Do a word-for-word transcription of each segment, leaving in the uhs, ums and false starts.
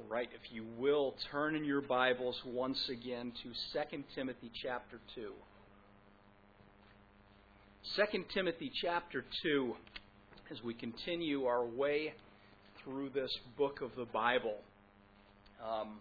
All right, if you will, turn in your Bibles once again to Second Timothy chapter two. Second Timothy chapter two, as we continue our way through this book of the Bible. Um,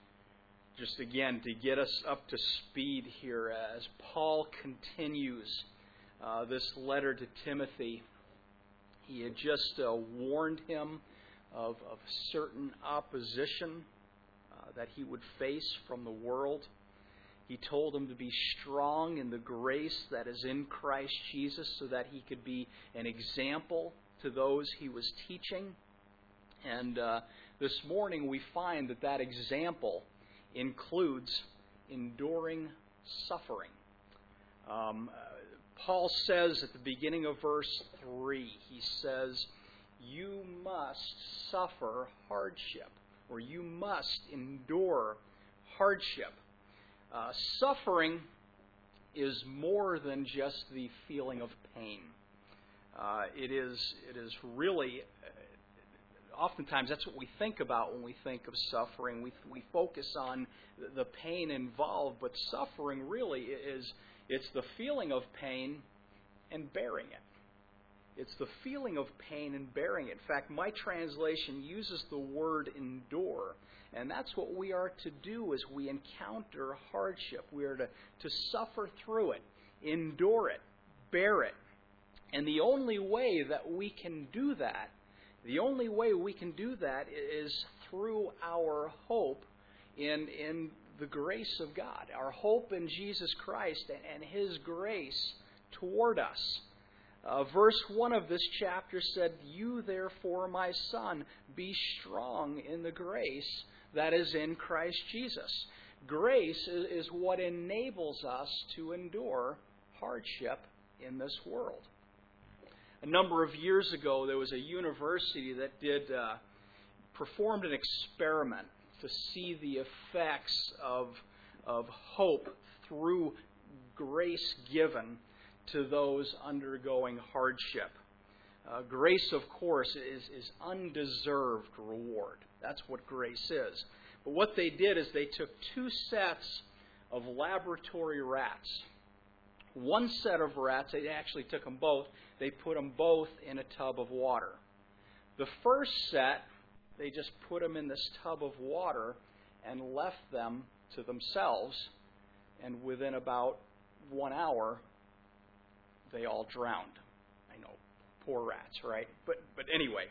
just again, to get us up to speed here, as Paul continues uh, this letter to Timothy, he had just uh, warned him Of, of certain opposition uh, that he would face from the world. He told him to be strong in the grace that is in Christ Jesus so that he could be an example to those he was teaching. And uh, this morning we find that that example includes enduring suffering. Um, Paul says at the beginning of verse three, he says, you must suffer hardship, or you must endure hardship. Uh, suffering is more than just the feeling of pain. Uh, it is, it is really, uh, oftentimes that's what we think about when we think of suffering. We we focus on the pain involved, but suffering really is, it's the feeling of pain and bearing it. It's the feeling of pain and bearing it. In fact, my translation uses the word endure. And that's what we are to do as we encounter hardship. We are to, to suffer through it, endure it, bear it. And the only way that we can do that, the only way we can do that is through our hope in, in the grace of God. Our hope in Jesus Christ and, and His grace toward us. Uh, verse one of this chapter said, you therefore, my son, be strong in the grace that is in Christ Jesus. Grace is, is what enables us to endure hardship in this world. A number of years ago, there was a university that did uh, performed an experiment to see the effects of, of hope through grace given to those undergoing hardship. Uh, grace, of course, is, is undeserved reward. That's what grace is. But what they did is they took two sets of laboratory rats. One set of rats, they actually took them both, they put them both in a tub of water. The first set, they just put them in this tub of water and left them to themselves, and within about one hour, they all drowned. I know, poor rats, right? But but anyway,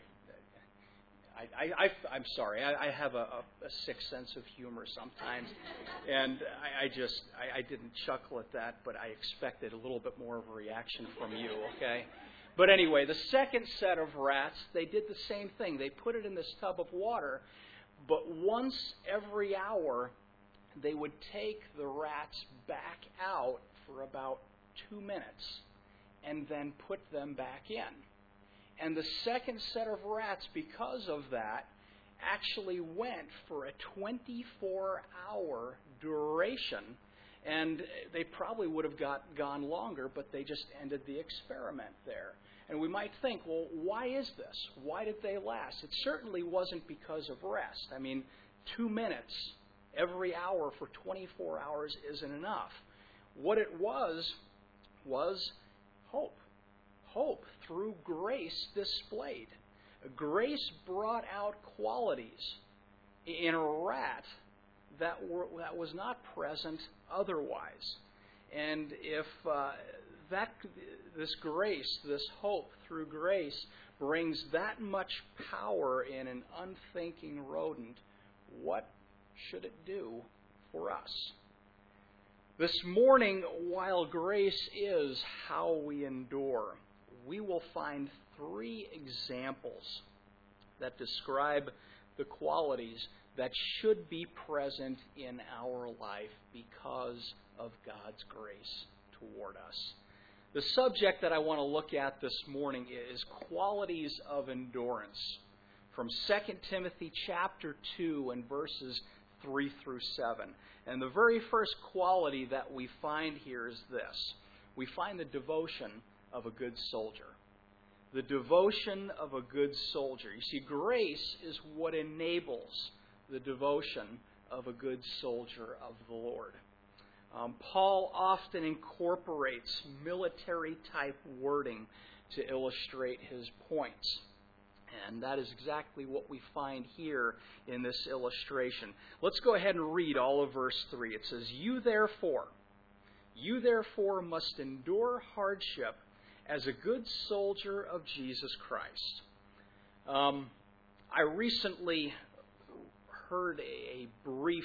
I, I, I, I'm sorry. I, I have a, a, a sick sense of humor sometimes, and I, I just I, I didn't chuckle at that, but I expected a little bit more of a reaction from you. Okay. But anyway, the second set of rats, they did the same thing. They put it in this tub of water, but once every hour, they would take the rats back out for about two minutes. And then put them back in. And the second set of rats, because of that, actually went for a twenty-four hour duration. And they probably would have got gone longer, but they just ended the experiment there. And we might think, well, why is this? Why did they last? It certainly wasn't because of rest. I mean, two minutes every hour for twenty-four hours isn't enough. What it was, was hope. Hope through grace displayed. Grace brought out qualities in a rat that were that was not present otherwise. And if uh, that this grace, this hope through grace brings that much power in an unthinking rodent, what should it do for us? This morning, while grace is how we endure, we will find three examples that describe the qualities that should be present in our life because of God's grace toward us. The subject that I want to look at this morning is qualities of endurance from Second Timothy chapter two and verses three through seven. And the very first quality that we find here is this. We find the devotion of a good soldier. The devotion of a good soldier. You see, grace is what enables the devotion of a good soldier of the Lord. Um, Paul often incorporates military-type wording to illustrate his points. And that is exactly what we find here in this illustration. Let's go ahead and read all of verse three. It says, You therefore, you therefore must endure hardship as a good soldier of Jesus Christ. Um, I recently heard a, a brief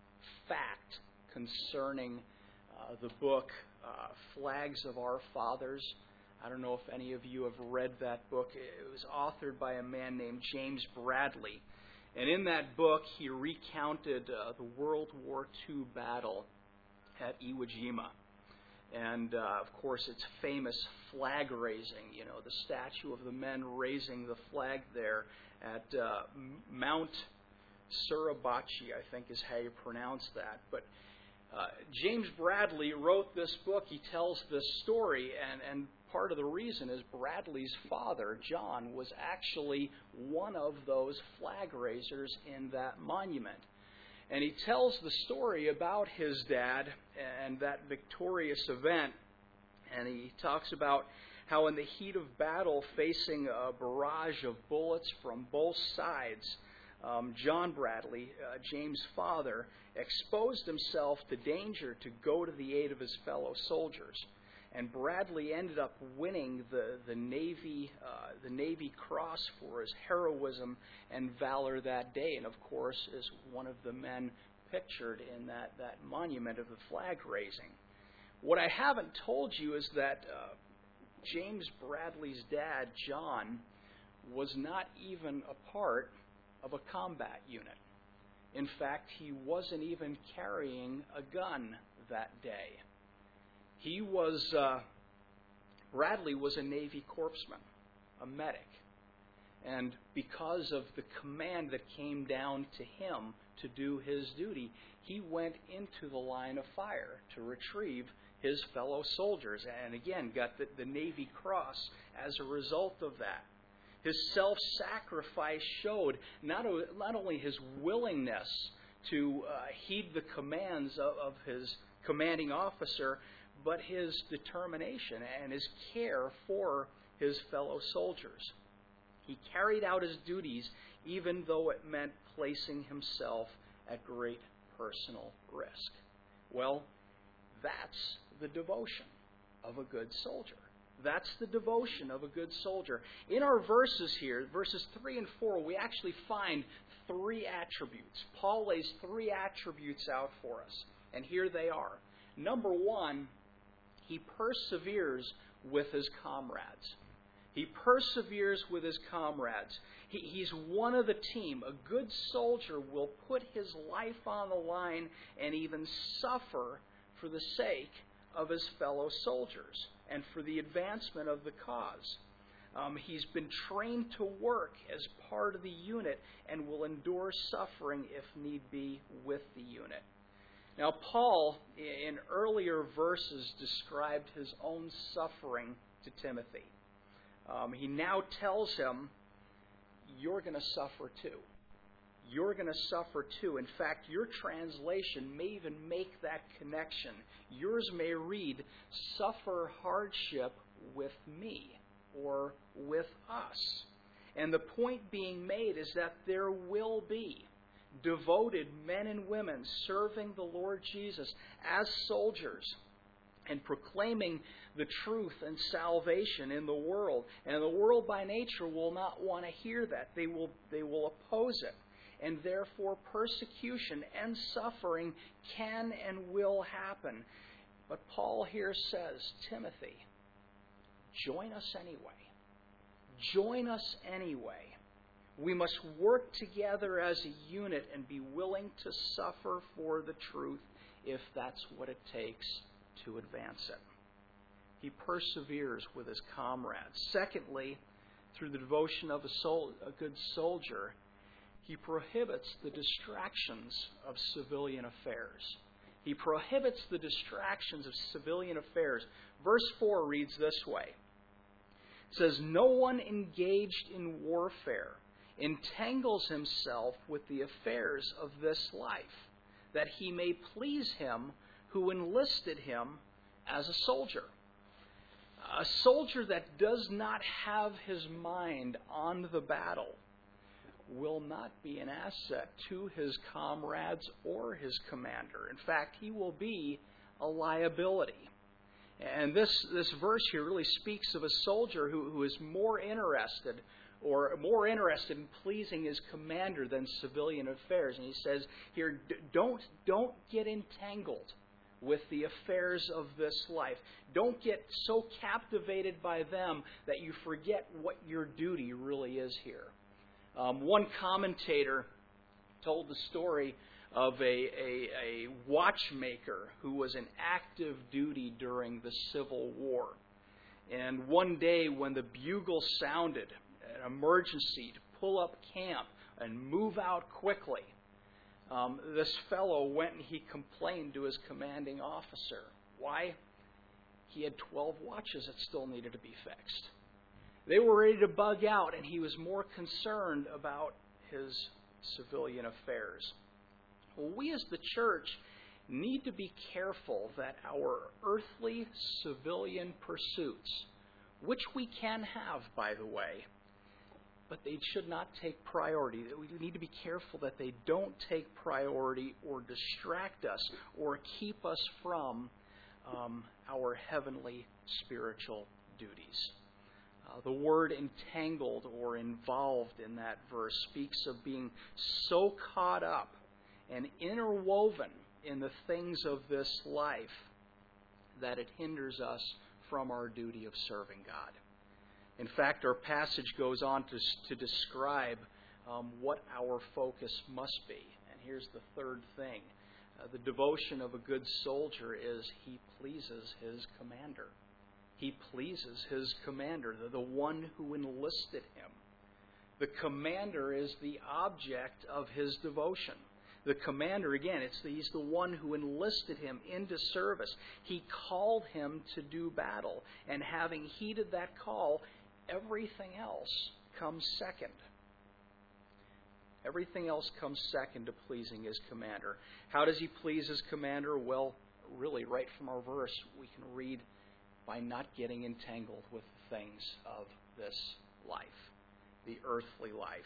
fact concerning uh, the book uh, Flags of Our Fathers. I don't know if any of you have read that book. It was authored by a man named James Bradley. And in that book, he recounted uh, the World War Two battle at Iwo Jima. And, uh, of course, it's famous flag raising, you know, the statue of the men raising the flag there at uh, Mount Suribachi, I think is how you pronounce that. But uh, James Bradley wrote this book. He tells this story, and, and part of the reason is Bradley's father, John, was actually one of those flag raisers in that monument. And he tells the story about his dad and that victorious event. And he talks about how in the heat of battle, facing a barrage of bullets from both sides, um, John Bradley, uh, James' father, exposed himself to danger to go to the aid of his fellow soldiers. And Bradley ended up winning the the Navy uh, the Navy Cross for his heroism and valor that day, and of course is one of the men pictured in that, that monument of the flag raising. What I haven't told you is that uh, James Bradley's dad, John, was not even a part of a combat unit. In fact, he wasn't even carrying a gun that day. He was, uh, Bradley was a Navy corpsman, a medic. And because of the command that came down to him to do his duty, he went into the line of fire to retrieve his fellow soldiers. And again, got the, the Navy Cross as a result of that. His self-sacrifice showed not, o- not only his willingness to uh, heed the commands of, of his commanding officer, but his determination and his care for his fellow soldiers. He carried out his duties even though it meant placing himself at great personal risk. Well, that's the devotion of a good soldier. That's the devotion of a good soldier. In our verses here, verses three and four, we actually find three attributes. Paul lays three attributes out for us, and here they are. Number one, he perseveres with his comrades. He perseveres with his comrades. He, he's one of the team. A good soldier will put his life on the line and even suffer for the sake of his fellow soldiers and for the advancement of the cause. Um, he's been trained to work as part of the unit and will endure suffering if need be with the unit. Now, Paul, in earlier verses, described his own suffering to Timothy. Um, he now tells him, you're going to suffer too. You're going to suffer too. In fact, your translation may even make that connection. Yours may read, suffer hardship with me or with us. And the point being made is that there will be devoted men and women serving the Lord Jesus as soldiers and proclaiming the truth and salvation in the world. And the world by nature will not want to hear that. They will, they will oppose it. And therefore persecution and suffering can and will happen. But Paul here says, Timothy, join us anyway. Join us anyway. We must work together as a unit and be willing to suffer for the truth if that's what it takes to advance it. He perseveres with his comrades. Secondly, through the devotion of a, sol- a good soldier, he prohibits the distractions of civilian affairs. He prohibits the distractions of civilian affairs. Verse four reads this way. It says, no one engaged in warfare entangles himself with the affairs of this life, that he may please him who enlisted him as a soldier. A soldier that does not have his mind on the battle will not be an asset to his comrades or his commander. In fact, he will be a liability. And this, this verse here really speaks of a soldier who, who is more interested or more interested in pleasing his commander than civilian affairs. And he says here, don't, don't get entangled with the affairs of this life. Don't get so captivated by them that you forget what your duty really is here. Um, one commentator told the story of a, a, a watchmaker who was in active duty during the Civil War. And one day when the bugle sounded, an emergency to pull up camp and move out quickly, um, this fellow went and he complained to his commanding officer. Why? He had twelve watches that still needed to be fixed. They were ready to bug out, and he was more concerned about his civilian affairs. Well, we as the church need to be careful that our earthly civilian pursuits, which we can have, by the way, but they should not take priority. We need to be careful that they don't take priority or distract us or keep us from um, our heavenly spiritual duties. Uh, the word entangled or involved in that verse speaks of being so caught up and interwoven in the things of this life that it hinders us from our duty of serving God. In fact, our passage goes on to, to describe um, what our focus must be. And here's the third thing. Uh, the devotion of a good soldier is he pleases his commander. He pleases his commander, the, the one who enlisted him. The commander is the object of his devotion. The commander, again, it's the, he's the one who enlisted him into service. He called him to do battle. And having heeded that call, everything else comes second. Everything else comes second to pleasing his commander. How does he please his commander? Well, really, right from our verse, we can read by not getting entangled with the things of this life, the earthly life.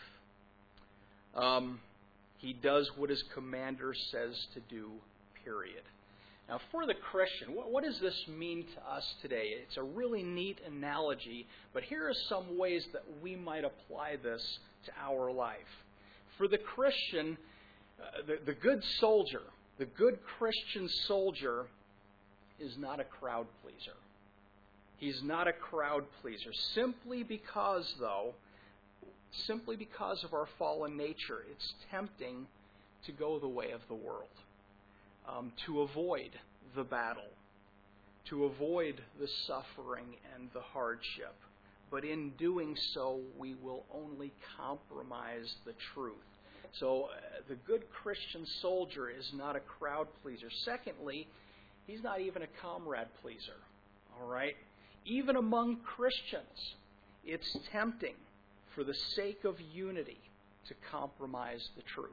Um, he does what his commander says to do, period. Now, for the Christian, what, what does this mean to us today? It's a really neat analogy, but here are some ways that we might apply this to our life. For the Christian, uh, the, the good soldier, the good Christian soldier is not a crowd pleaser. He's not a crowd pleaser. Simply because, though, simply because of our fallen nature, it's tempting to go the way of the world. Um, to avoid the battle, to avoid the suffering and the hardship. But in doing so, we will only compromise the truth. So uh, the good Christian soldier is not a crowd pleaser. Secondly, he's not even a comrade pleaser. All right? Even among Christians, it's tempting for the sake of unity to compromise the truth.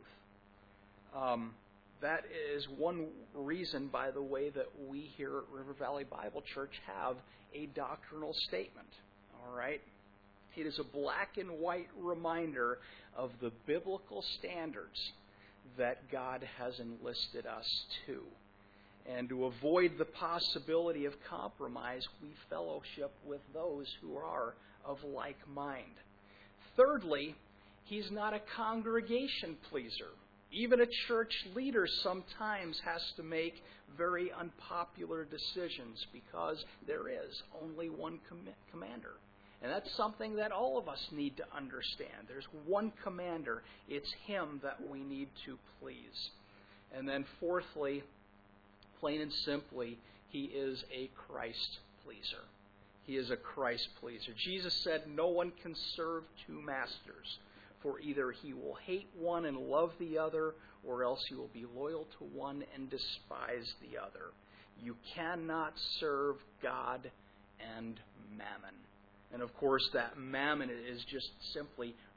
Um, That is one reason, by the way, that we here at River Valley Bible Church have a doctrinal statement. All right? It is a black and white reminder of the biblical standards that God has enlisted us to. And to avoid the possibility of compromise, we fellowship with those who are of like mind. Thirdly, he's not a congregation pleaser. Even a church leader sometimes has to make very unpopular decisions because there is only one com- commander. And that's something that all of us need to understand. There's one commander. It's him that we need to please. And then fourthly, plain and simply, he is a Christ pleaser. He is a Christ pleaser. Jesus said, "No one can serve two masters. For either he will hate one and love the other, or else he will be loyal to one and despise the other. You cannot serve God and mammon." And of course, that mammon is just simply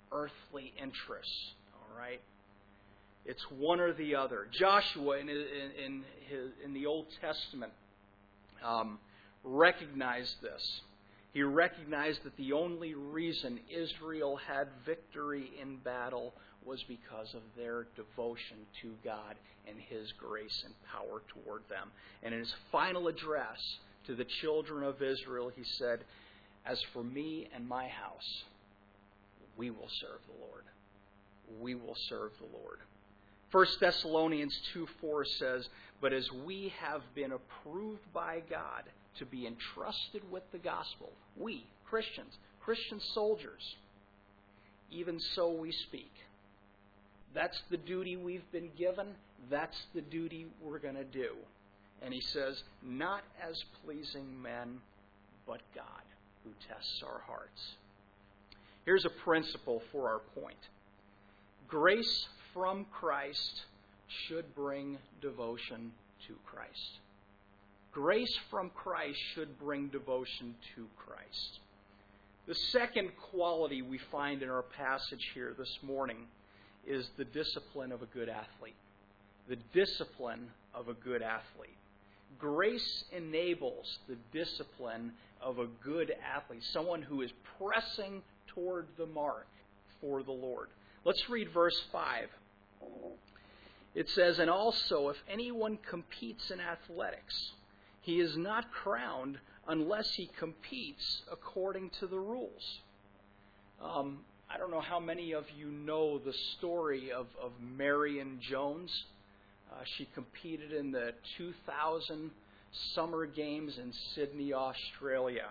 earthly interests. All right? It's one or the other. Joshua in, in, in, his, in the Old Testament um, recognized this. He recognized that the only reason Israel had victory in battle was because of their devotion to God and His grace and power toward them. And in his final address to the children of Israel, he said, "As for me and my house, we will serve the Lord. We will serve the Lord." First Thessalonians two four says, "But as we have been approved by God to be entrusted with the gospel," we, Christians, Christian soldiers, "even so we speak." That's the duty we've been given. That's the duty we're going to do. And he says, "Not as pleasing men, but God, who tests our hearts." Here's a principle for our point. Grace from Christ should bring devotion to Christ. Grace from Christ should bring devotion to Christ. The second quality we find in our passage here this morning is the discipline of a good athlete. The discipline of a good athlete. Grace enables the discipline of a good athlete, someone who is pressing toward the mark for the Lord. Let's read verse five. It says, "And also, if anyone competes in athletics, he is not crowned unless he competes according to the rules." Um, I don't know how many of you know the story of, of Marion Jones. Uh, she competed in the two thousand Summer Games in Sydney, Australia.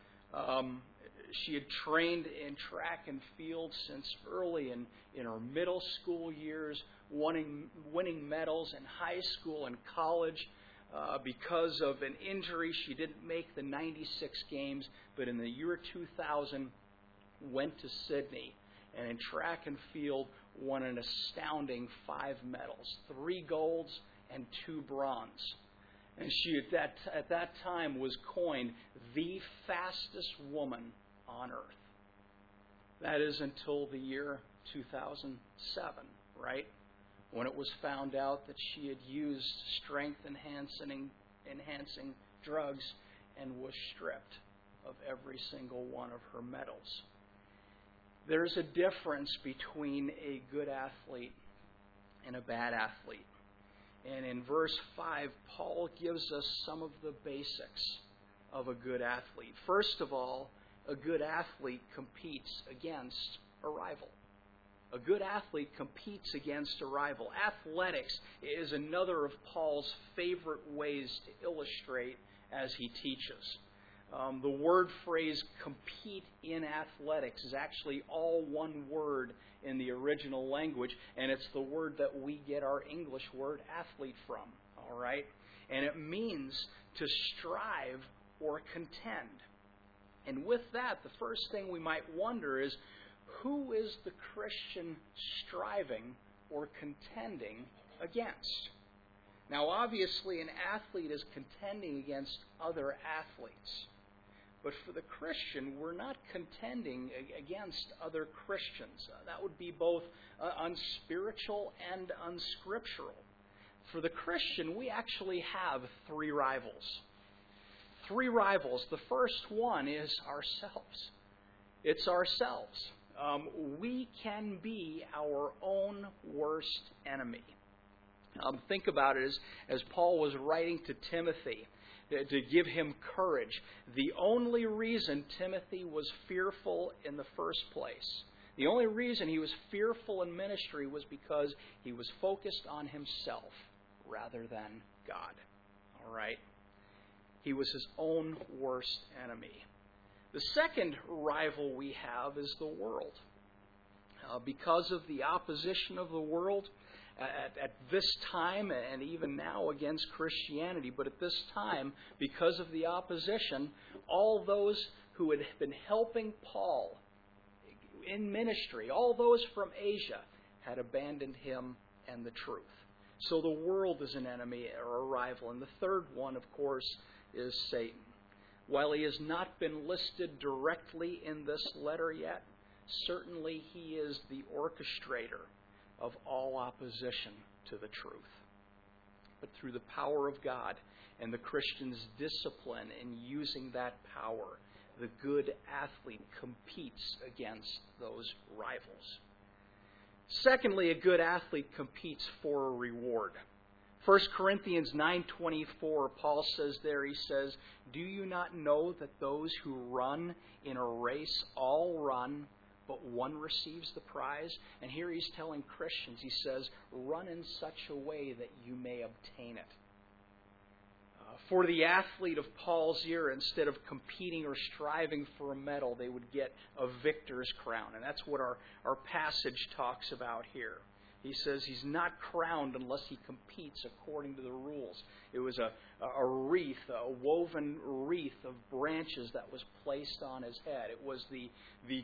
Um, she had trained in track and field since early in, in her middle school years, winning, winning medals in high school and college. Uh, because of an injury, she didn't make the ninety-six games, but in the year two thousand, went to Sydney, and in track and field won an astounding five medals, three golds and two bronze. And she at that at that time was coined the fastest woman on earth. That is until the year two thousand seven, right? When it was found out that she had used strength-enhancing enhancing drugs and was stripped of every single one of her medals. There's a difference between a good athlete and a bad athlete. And in verse five, Paul gives us some of the basics of a good athlete. First of all, a good athlete competes against a rival. A good athlete competes against a rival. Athletics is another of Paul's favorite ways to illustrate as he teaches. Um, the word phrase compete in athletics is actually all one word in the original language, and it's the word that we get our English word athlete from. All right? And it means to strive or contend. And with that, the first thing we might wonder is, who is the Christian striving or contending against? Now, obviously, an athlete is contending against other athletes. But for the Christian, we're not contending against other Christians. Uh, that would be both uh, unspiritual and unscriptural. For the Christian, we actually have three rivals. Three rivals. The first one is ourselves. It's ourselves. Um, we can be our own worst enemy. Um, think about it as, as Paul was writing to Timothy to, to give him courage. The only reason Timothy was fearful in the first place, the only reason he was fearful in ministry was because he was focused on himself rather than God. All right? He was his own worst enemy. The second rival we have is the world. Uh, because of the opposition of the world at, at this time and even now against Christianity, but at this time, because of the opposition, all those who had been helping Paul in ministry, all those from Asia, had abandoned him and the truth. So the world is an enemy or a rival. And the third one, of course, is Satan. While he has not been listed directly in this letter yet, certainly he is the orchestrator of all opposition to the truth. But through the power of God and the Christian's discipline in using that power, the good athlete competes against those rivals. Secondly, a good athlete competes for a reward. First Corinthians nine twenty-four, Paul says there, he says, "Do you not know that those who run in a race all run, but one receives the prize?" And here he's telling Christians, he says, run in such a way that you may obtain it. Uh, for the athlete of Paul's era, instead of competing or striving for a medal, they would get a victor's crown. And that's what our, our passage talks about here. He says he's not crowned unless he competes according to the rules. It was a, a wreath, a woven wreath of branches that was placed on his head. It was the, the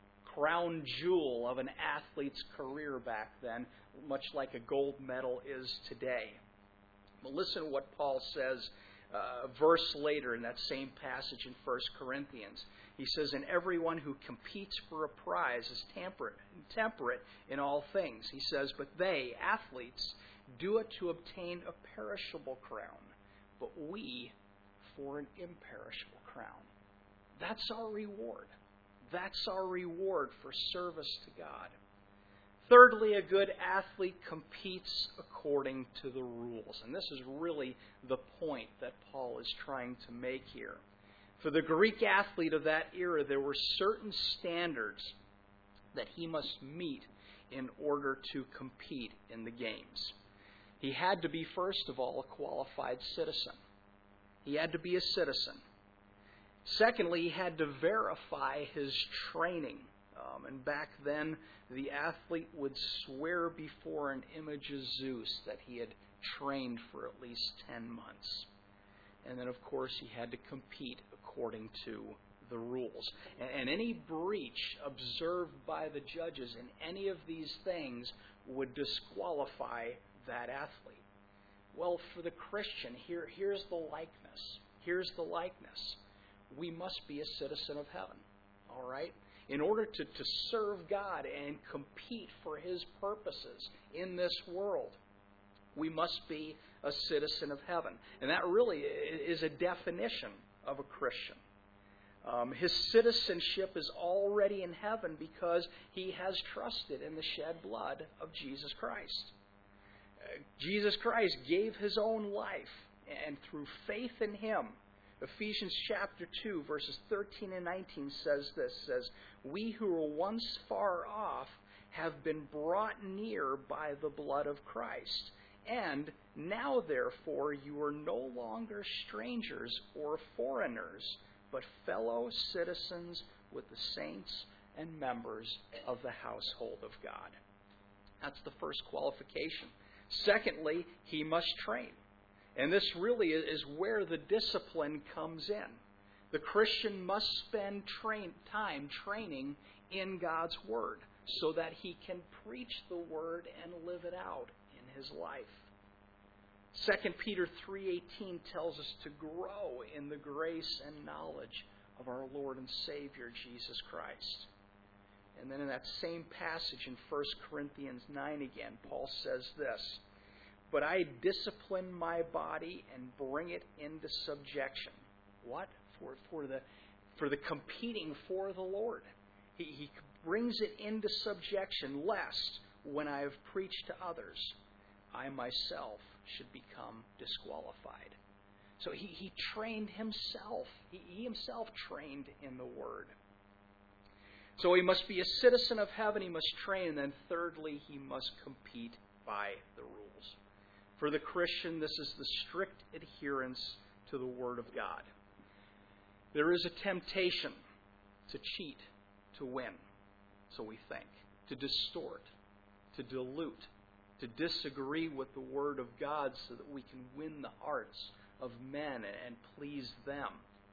crown jewel of an athlete's career back then, much like a gold medal is today. But listen to what Paul says uh, a verse later in that same passage in First Corinthians. He says, "And everyone who competes for a prize is temperate, temperate in all things." He says, "But they, athletes, do it to obtain a perishable crown, but we for an imperishable crown." That's our reward. That's our reward for service to God. Thirdly, a good athlete competes according to the rules. And this is really the point that Paul is trying to make here. For the Greek athlete of that era, there were certain standards that he must meet in order to compete in the games. He had to be, first of all, a qualified citizen. He had to be a citizen. Secondly, he had to verify his training. Um, and back then, the athlete would swear before an image of Zeus that he had trained for at least ten months. And then, of course, he had to compete according to the rules. And, and any breach observed by the judges in any of these things would disqualify that athlete. Well, for the Christian, here, here's the likeness. Here's the likeness. We must be a citizen of heaven. All right? In order to, to serve God and compete for His purposes in this world, we must be a citizen of heaven. And that really is a definition of a Christian. Um, his citizenship is already in heaven because he has trusted in the shed blood of Jesus Christ. Uh, Jesus Christ gave His own life, and through faith in Him, Ephesians chapter two, verses thirteen and nineteen says this, says, "We who were once far off have been brought near by the blood of Christ. And now, therefore, you are no longer strangers or foreigners, but fellow citizens with the saints and members of the household of God." That's the first qualification. Secondly, he must train. And this really is where the discipline comes in. The Christian must spend train, time training in God's Word so that he can preach the Word and live it out in his life. Second Peter three eighteen tells us to grow in the grace and knowledge of our Lord and Savior, Jesus Christ. And then in that same passage in First Corinthians nine again, Paul says this, "But I discipline my body and bring it into subjection." What? For, for, the, for the competing for the Lord. He, he brings it into subjection, lest, when I have preached to others, I myself should become disqualified. So he, he trained himself. He, he himself trained in the Word. So he must be a citizen of heaven, he must train, and then thirdly, he must compete by the rules. For the Christian, this is the strict adherence to the Word of God. There is a temptation to cheat, to win, so we think, to distort, to dilute, to disagree with the Word of God so that we can win the hearts of men and please them.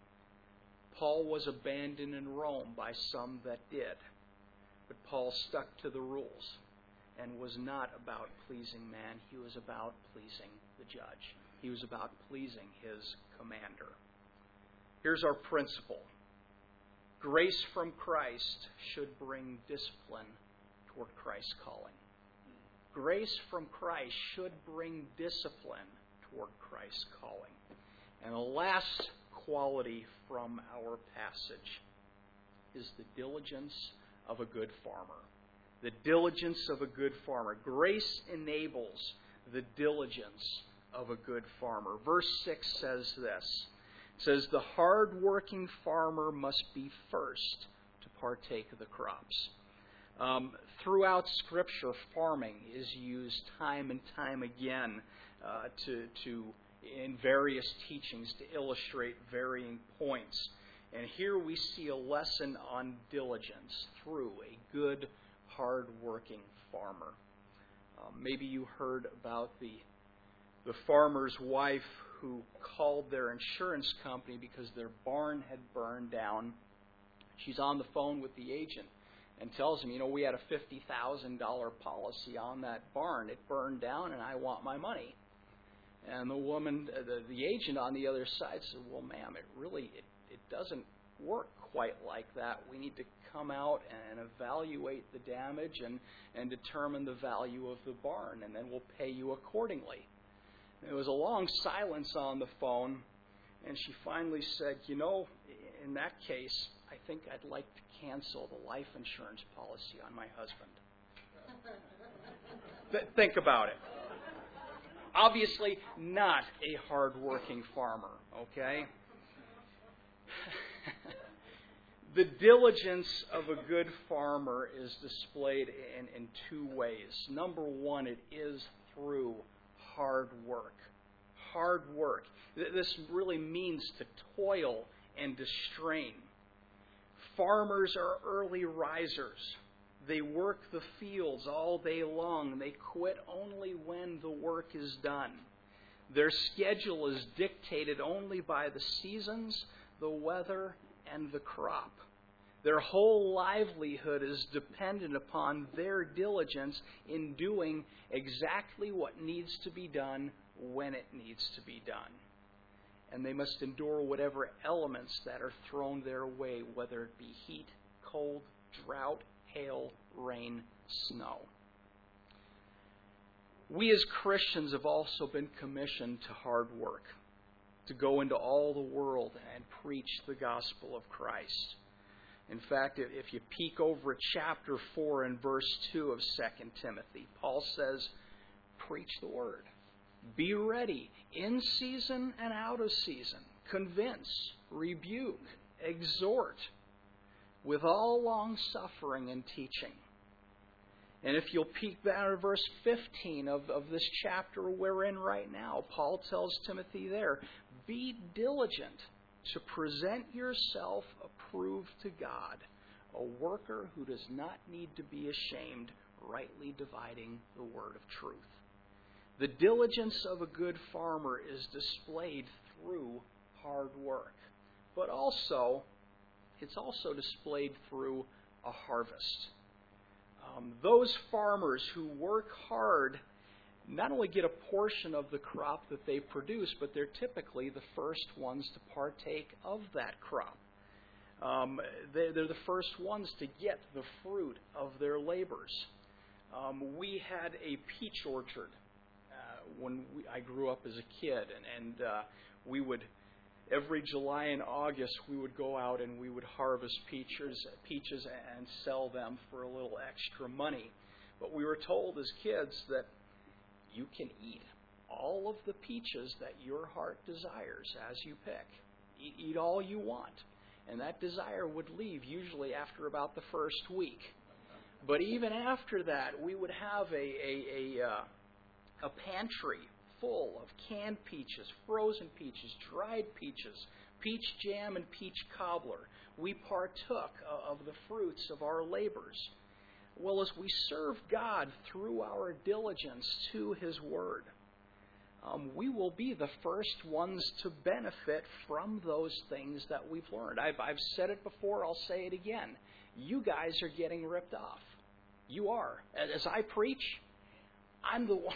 Paul was abandoned in Rome by some that did, but Paul stuck to the rules and was not about pleasing man. He was about pleasing the judge. He was about pleasing his commander. Here's our principle. Grace from Christ should bring discipline toward Christ's calling. Grace from Christ should bring discipline toward Christ's calling. And the last quality from our passage is the diligence of a good farmer. The diligence of a good farmer. Grace enables the diligence of a good farmer. Verse six says this. It says, the hard-working farmer must be first to partake of the crops. Um, throughout Scripture, farming is used time and time again uh, to, to in various teachings to illustrate varying points. And here we see a lesson on diligence through a good, hard-working farmer. Um, maybe you heard about the the farmer's wife who called their insurance company because their barn had burned down. She's on the phone with the agent and tells him, you know, we had a fifty thousand dollars policy on that barn. It burned down and I want my money. And the woman, the, the agent on the other side said, well, ma'am, it really, it, it doesn't work quite like that. We need to come out and evaluate the damage and, and determine the value of the barn, and then we'll pay you accordingly. There was a long silence on the phone, and she finally said, you know, in that case, I think I'd like to cancel the life insurance policy on my husband. Th- think about it. Obviously not a hard-working farmer, okay? The diligence of a good farmer is displayed in, in two ways. Number one, it is through hard work. Hard work. This really means to toil and to strain. Farmers are early risers. They work the fields all day long. They quit only when the work is done. Their schedule is dictated only by the seasons, the weather, and the crop. Their whole livelihood is dependent upon their diligence in doing exactly what needs to be done when it needs to be done. And they must endure whatever elements that are thrown their way, whether it be heat, cold, drought, hail, rain, snow. We as Christians have also been commissioned to hard work, to go into all the world and preach the gospel of Christ. In fact, if you peek over at chapter four and verse two of Second Timothy, Paul says, preach the word. Be ready in season and out of season. Convince, rebuke, exhort with all long suffering and teaching. And if you'll peek down to verse fifteen of, of this chapter we're in right now, Paul tells Timothy there, be diligent to present yourself approved to God, a worker who does not need to be ashamed, rightly dividing the word of truth. The diligence of a good farmer is displayed through hard work, but also, it's also displayed through a harvest. Um, those farmers who work hard not only get a portion of the crop that they produce, but they're typically the first ones to partake of that crop. Um, they're, they're the first ones to get the fruit of their labors. Um, we had a peach orchard uh, when we, I grew up as a kid, and, and uh, we would, every July and August, we would go out and we would harvest peaches, peaches and sell them for a little extra money. But we were told as kids that you can eat all of the peaches that your heart desires as you pick. Eat, eat all you want. And that desire would leave usually after about the first week. But even after that, we would have a, a, a, uh, a pantry full of canned peaches, frozen peaches, dried peaches, peach jam and peach cobbler. We partook of the fruits of our labors. Well, as we serve God through our diligence to His Word, um, we will be the first ones to benefit from those things that we've learned. I've, I've said it before, I'll say it again. You guys are getting ripped off. You are. As I preach, I'm the one,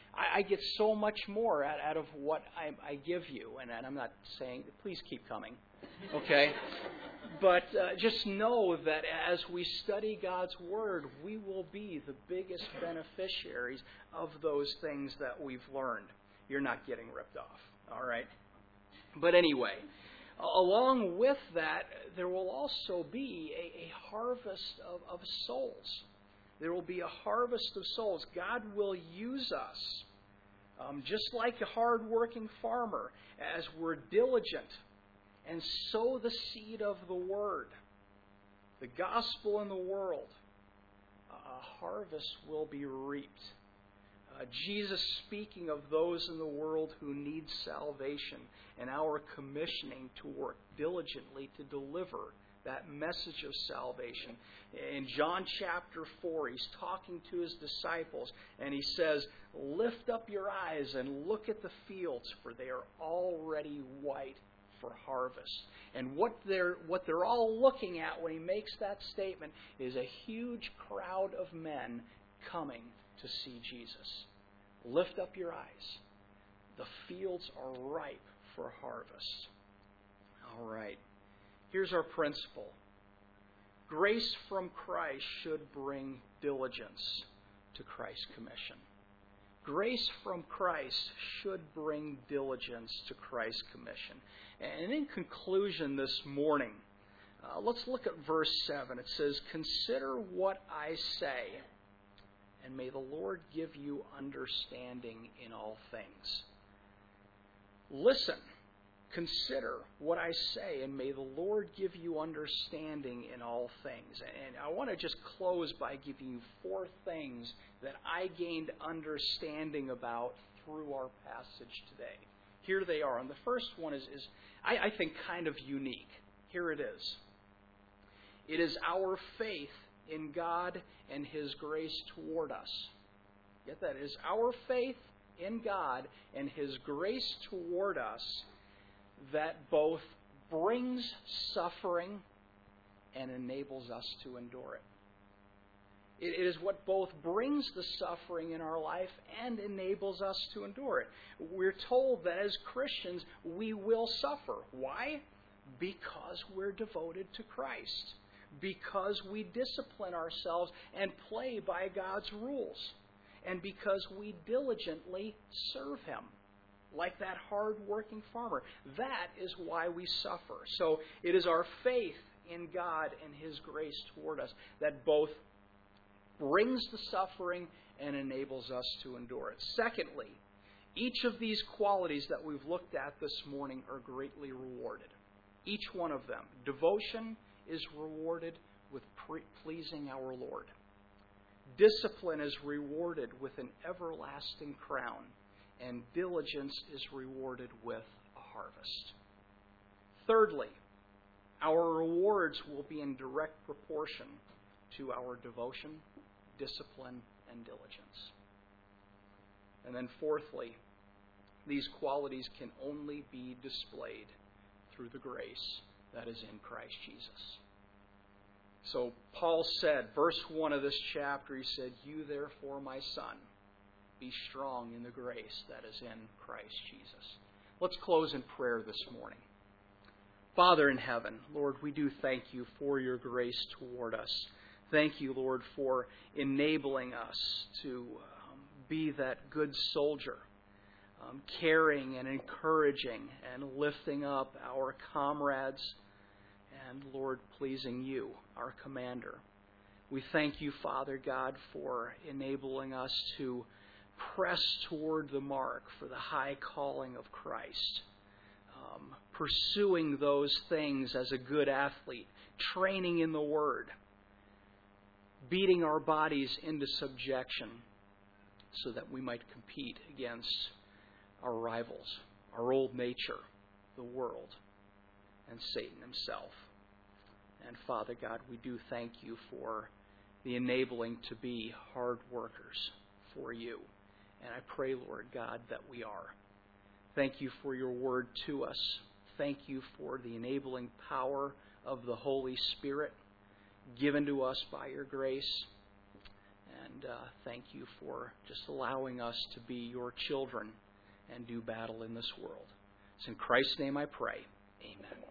I, I get so much more out, out of what I, I give you. And, and I'm not saying, please keep coming, okay? But uh, just know that as we study God's Word, we will be the biggest beneficiaries of those things that we've learned. You're not getting ripped off, all right? But anyway, along with that, there will also be a, a harvest of, of souls. There will be a harvest of souls. God will use us, um, just like a hard-working farmer, as we're diligent and sow the seed of the Word, the gospel in the world. A harvest will be reaped. Uh, Jesus speaking of those in the world who need salvation and our commissioning to work diligently to deliver that message of salvation. In John chapter four, he's talking to his disciples and he says, "Lift up your eyes and look at the fields, for they are already white for harvest." And what they're what they're all looking at when he makes that statement is a huge crowd of men coming to see Jesus. Lift up your eyes. The fields are ripe for harvest. All right. Here's our principle. Grace from Christ should bring diligence to Christ's commission. Grace from Christ should bring diligence to Christ's commission. And in conclusion this morning, uh, let's look at verse seven. It says, "Consider what I say, and may the Lord give you understanding in all things." Listen, consider what I say, and may the Lord give you understanding in all things. And I want to just close by giving you four things that I gained understanding about through our passage today. Here they are. And the first one is, is I, I think, kind of unique. Here it is. It is our faith in God and His grace toward us. Get that? It is our faith in God and His grace toward us that both brings suffering and enables us to endure it. It is what both brings the suffering in our life and enables us to endure it. We're told that as Christians we will suffer. Why? Because we're devoted to Christ. Because we discipline ourselves and play by God's rules. And because we diligently serve Him, like that hard-working farmer. That is why we suffer. So it is our faith in God and His grace toward us that both brings the suffering and enables us to endure it. Secondly, each of these qualities that we've looked at this morning are greatly rewarded. Each one of them. Devotion is rewarded with pre- pleasing our Lord. Discipline is rewarded with an everlasting crown. And diligence is rewarded with a harvest. Thirdly, our rewards will be in direct proportion to our devotion, discipline, and diligence. And then fourthly, these qualities can only be displayed through the grace that is in Christ Jesus. So Paul said, verse one of this chapter, he said, "You therefore, my son, be strong in the grace that is in Christ Jesus." Let's close in prayer this morning. Father in heaven, Lord, we do thank you for your grace toward us. Thank you, Lord, for enabling us to um, be that good soldier, um, caring and encouraging and lifting up our comrades, and, Lord, pleasing you, our commander. We thank you, Father God, for enabling us to press toward the mark for the high calling of Christ, um, pursuing those things as a good athlete, training in the Word, beating our bodies into subjection so that we might compete against our rivals, our old nature, the world, and Satan himself. And Father God, we do thank you for the enabling to be hard workers for you. And I pray, Lord God, that we are. Thank you for your word to us. Thank you for the enabling power of the Holy Spirit given to us by your grace. And And uh, thank you for just allowing us to be your children and do battle in this world. It's in Christ's name I pray. Amen.